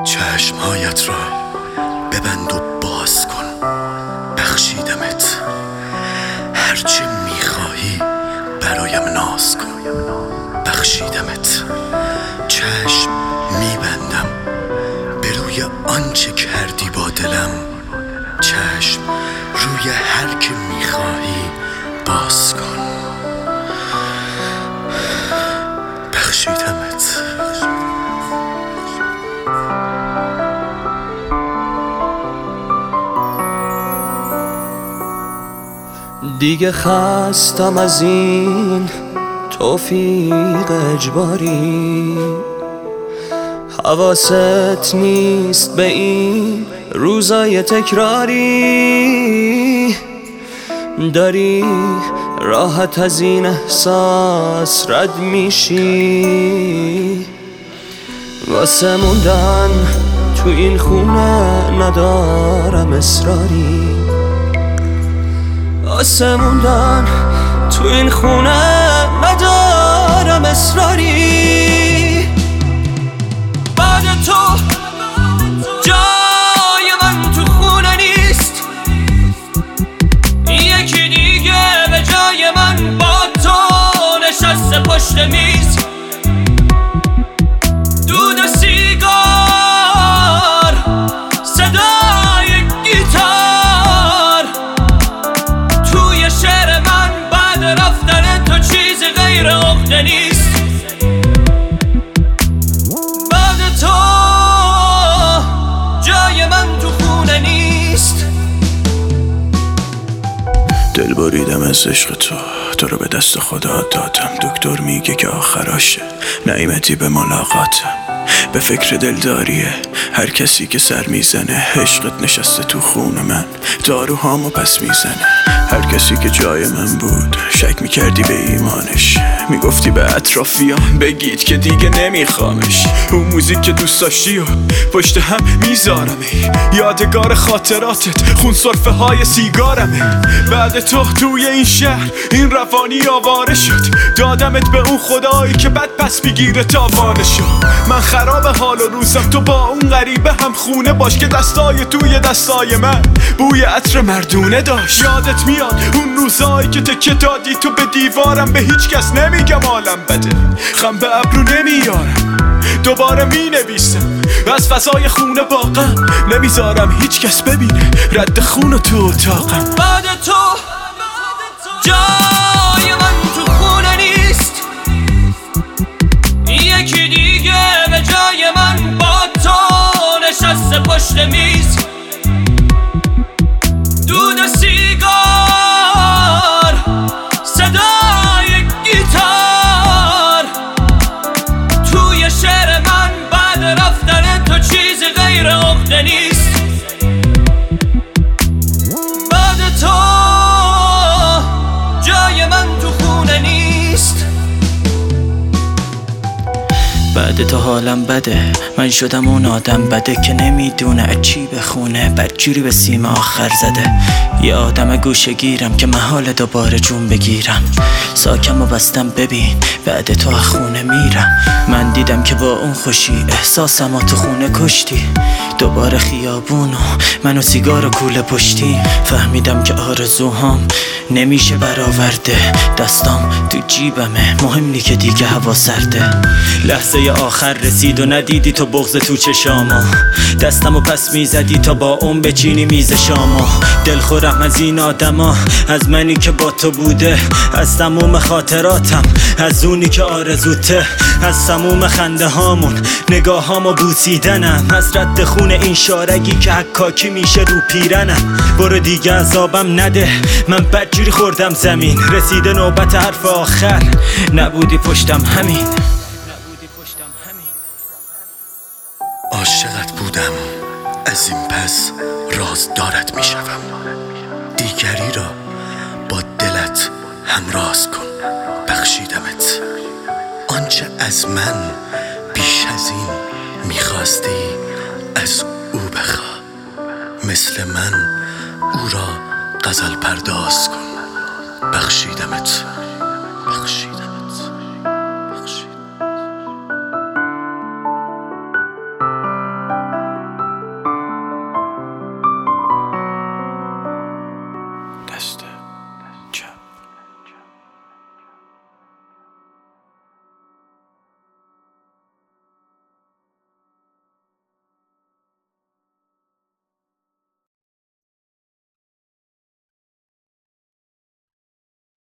چشمهایت را ببند و باز کن، بخشیدمت. هرچه میخواهی برایم ناز کن، بخشیدمت. چشم میبندم به روی آنچه کردی با دلم، چشم روی هر که میخواهی باز کن، بخشیدمت. دیگه خستم از این توفیق اجباری، حواست نیست به این روزای تکراری. داری راحت از این احساس رد میشی، واسه موندن تو این خونه ندارم اصراری، واسه موندن تو این خونه ندارم اصراری. بعد تو جای من تو خونه نیست، یکی دیگه به جای من با تو نشسته پشت میز. دود سیگار، صدای گیتار، توی شعر من بعد رفتن تو چیز غیر عقده نیست. بعد تو جای من تو خونه نیست. دل بریدم از عشق تو رو به دست خدا دادم. دکتر میگه که آخراشه، نعیمتی به ملاقاتم. به فکر دلداریه هر کسی که سر میزنه، عشقت نشسته تو خون من، داروهامو پس میزنه. هر کسی که جای من بود شک میکردی به ایمانش، میگفتی به اطرافیان بگید که دیگه نمیخوامش. اون موزیک که دوست داشتی و پشت هم میذارمه، یادگار خاطراتت خون سرفه های سیگارمه. بعد تو توی این شهر این روانی آواره شد، دادمت به اون خدایی که بد پس بگیره تاوانه شد. من خراب حال و روزم، تو با اون غریبه هم خونه باش که دستای توی دستای من بوی عطر مردونه داشت. یادت میاد اون روزایی که تکه دادی تو به دیوارم، به هیچ کس نمیگم حالم بده، خم به ابرو نمیارم، دوباره می نویسم از فضای خونه با غم، نمیذارم هیچ کس ببینه رد خون تو اتاقم. بعد تو جای من تو خونه نیست، یکی دیگه به جای من با تو نشسته پشت میز. دود سیگار، صدای گیتار، توی شعر من بعد رفتن تو چیز غیر عقده نیست. بعد تو جای من تو خونه نیست. بعد تو حالم بده، من شدم اون آدم بده که نمیدونه از چی بخونه، بدجوری به سیم آخر زده. یه آدم گوشه گیرم که محال دوباره جون بگیرم، ساکم و بستم ببین بعد تو از خونه میرم. من دیدم که با اون خوشی احساسم تو خونه کشتی، دوباره خیابون و من و سیگار و کوله پشتی. فهمیدم که آرزوهام نمیشه برآورده، دستام تو جیبمه، مهم نی که دیگه هوا سرده. لحظه آخر رسید و ندیدی تو بغض تو چشامو، دستمو پس میزدی تا با اون بچینی میز شامو. دلخورم از این آدما، از منی که با تو بوده، از تموم خاطراتم، از اونی که آرزوته، از تموم خنده هامون، نگاهامو بوسیدنم، از رد خون این شارگی که حکاکی میشه رو پیرنم. برو دیگه عذابم نده، من بدجوری خوردم زمین، رسیده نوبت حرف آخر، نبودی پشتم همین. عاشقت بودم، از این پس رازدارت می شوم. دیگری را با دلت همراز کن، بخشیدمت. آنچه از من بیش از این میخواستی از او بخواه، مثل من او را غزل پرداز کن، بخشیدمت.